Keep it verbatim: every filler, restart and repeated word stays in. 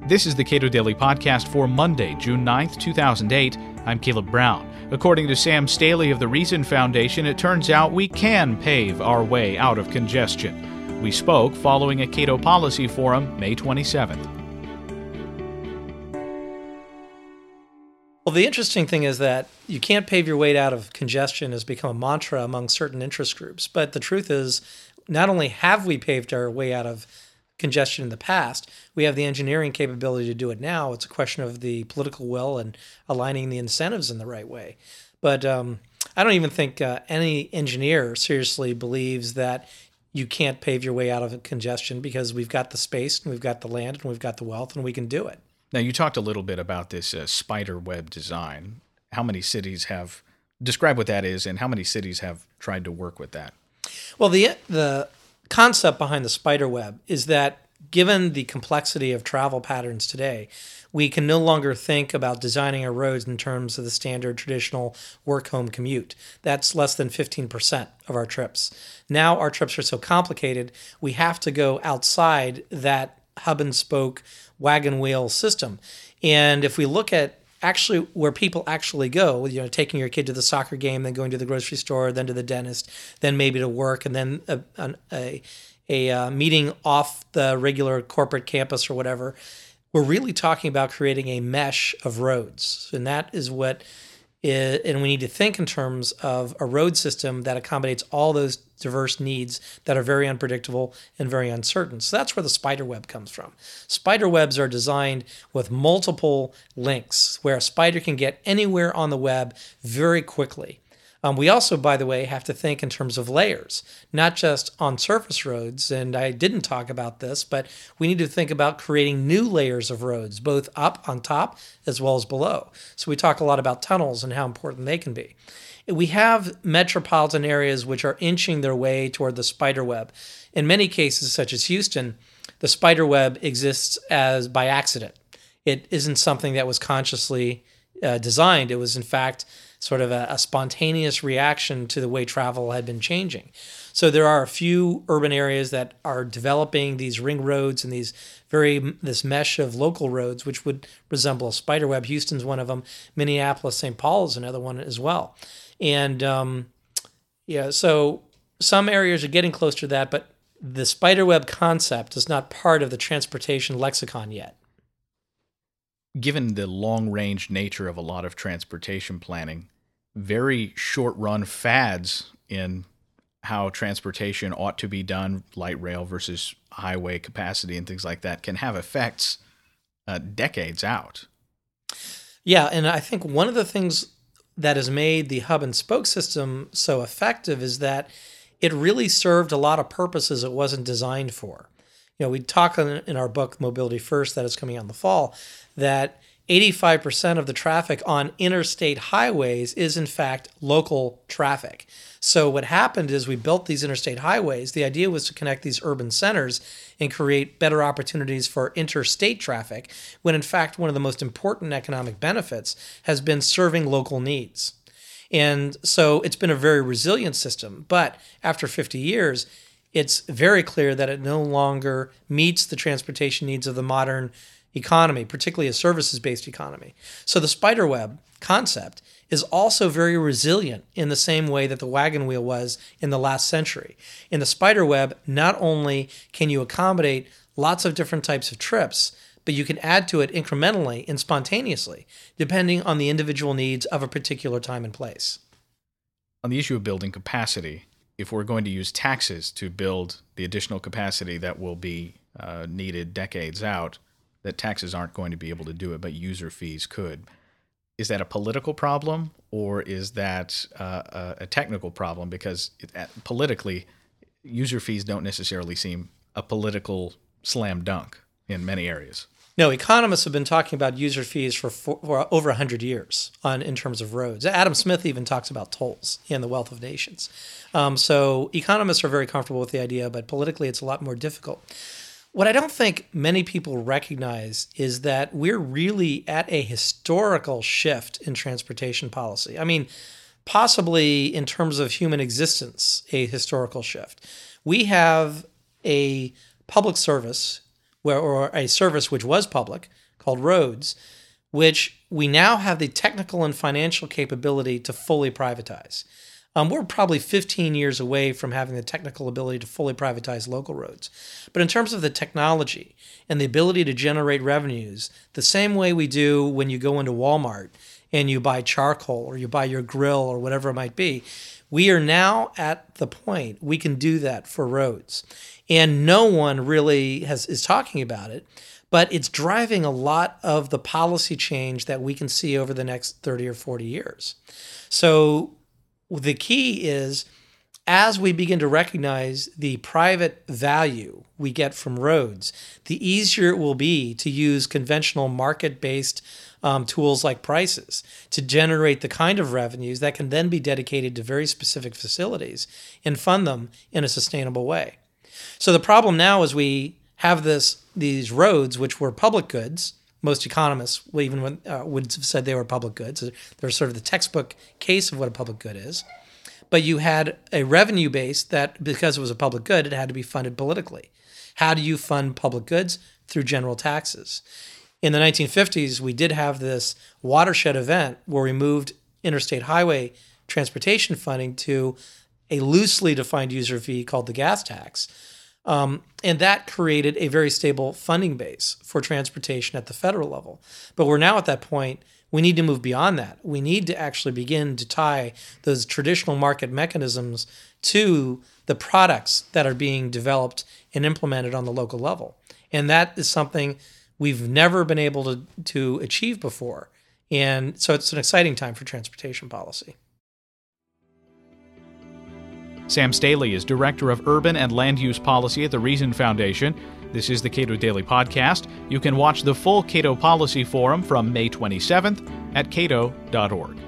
This is the Cato Daily Podcast for Monday, June ninth, two thousand eight. I'm Caleb Brown. According to Sam Staley of the Reason Foundation, it turns out we can pave our way out of congestion. We spoke following a Cato Policy Forum May twenty-seventh. Well, the interesting thing is that you can't pave your way out of congestion has become a mantra among certain interest groups. But the truth is, not only have we paved our way out of congestion in the past, we have the engineering capability to do it now. It's a question of the political will and aligning the incentives in the right way. But um, I don't even think uh, any engineer seriously believes that you can't pave your way out of congestion because we've got the space and we've got the land and we've got the wealth and we can do it. Now, you talked a little bit about this uh, spider web design. How many cities have, describe what that is, and how many cities have tried to work with that? Well, the the concept behind the spider web is that given the complexity of travel patterns today, we can no longer think about designing our roads in terms of the standard traditional work-home commute. That's less than fifteen percent of our trips. Now our trips are so complicated, we have to go outside that hub and spoke wagon wheel system. And if we look at actually where people actually go, you know, taking your kid to the soccer game, then going to the grocery store, then to the dentist, then maybe to work, and then a a, a uh, meeting off the regular corporate campus or whatever, we're really talking about creating a mesh of roads. And that is what is, and we need to think in terms of a road system that accommodates all those diverse needs that are very unpredictable and very uncertain. So that's where the spider web comes from. Spider webs are designed with multiple links where a spider can get anywhere on the web very quickly. Um, we also, by the way, have to think in terms of layers, not just on surface roads. And I didn't talk about this, but we need to think about creating new layers of roads, both up on top as well as below. So we talk a lot about tunnels and how important they can be. We have metropolitan areas which are inching their way toward the spider web. In many cases, such as Houston, the spider web exists as by accident. It isn't something that was consciously uh, designed. It was, in fact, sort of a, a spontaneous reaction to the way travel had been changing. So there are a few urban areas that are developing these ring roads and these very this mesh of local roads, which would resemble a spider web. Houston's one of them. Minneapolis, Saint Paul is another one as well. And um, yeah, so some areas are getting closer to that, but the spider web concept is not part of the transportation lexicon yet. Given the long-range nature of a lot of transportation planning, very short-run fads in how transportation ought to be done, light rail versus highway capacity and things like that, can have effects uh, decades out. Yeah, and I think one of the things that has made the hub and spoke system so effective is that it really served a lot of purposes it wasn't designed for. You know, we talk in our book, Mobility First, that is coming out in the fall, that eighty-five percent of the traffic on interstate highways is, in fact, local traffic. So what happened is we built these interstate highways. The idea was to connect these urban centers and create better opportunities for interstate traffic, when, in fact, one of the most important economic benefits has been serving local needs. And so it's been a very resilient system. But after fifty years, it's very clear that it no longer meets the transportation needs of the modern economy, particularly a services-based economy. So the spider web concept is also very resilient in the same way that the wagon wheel was in the last century. In the spider web, not only can you accommodate lots of different types of trips, but you can add to it incrementally and spontaneously, depending on the individual needs of a particular time and place. On the issue of building capacity, if we're going to use taxes to build the additional capacity that will be uh, needed decades out, that taxes aren't going to be able to do it, but user fees could. Is that a political problem, or is that uh, a technical problem? Because it, politically, user fees don't necessarily seem a political slam dunk in many areas. No, economists have been talking about user fees for, for, for over one hundred years on in terms of roads. Adam Smith even talks about tolls in The Wealth of Nations. Um, so economists are very comfortable with the idea, but politically it's a lot more difficult. What I don't think many people recognize is that we're really at a historical shift in transportation policy. I mean, possibly in terms of human existence, a historical shift. We have a public service where, or a service which was public called roads, which we now have the technical and financial capability to fully privatize. Um, we're probably fifteen years away from having the technical ability to fully privatize local roads. But in terms of the technology and the ability to generate revenues, the same way we do when you go into Walmart and you buy charcoal or you buy your grill or whatever it might be, we are now at the point we can do that for roads. And no one really has is talking about it, but it's driving a lot of the policy change that we can see over the next thirty or forty years. So the key is, as we begin to recognize the private value we get from roads, the easier it will be to use conventional market-based um, tools like prices to generate the kind of revenues that can then be dedicated to very specific facilities and fund them in a sustainable way. So the problem now is we have this these roads, which were public goods. Most economists will even uh, would have said they were public goods. They're sort of the textbook case of what a public good is. But you had a revenue base that, because it was a public good, it had to be funded politically. How do you fund public goods? Through general taxes. In the nineteen fifties, we did have this watershed event where we moved interstate highway transportation funding to a loosely defined user fee called the gas tax. Um, and that created a very stable funding base for transportation at the federal level. But we're now at that point, we need to move beyond that. We need to actually begin to tie those traditional market mechanisms to the products that are being developed and implemented on the local level. And that is something we've never been able to, to achieve before. And so it's an exciting time for transportation policy. Sam Staley is Director of Urban and Land Use Policy at the Reason Foundation. This is the Cato Daily Podcast. You can watch the full Cato Policy Forum from May twenty-seventh at cato dot org.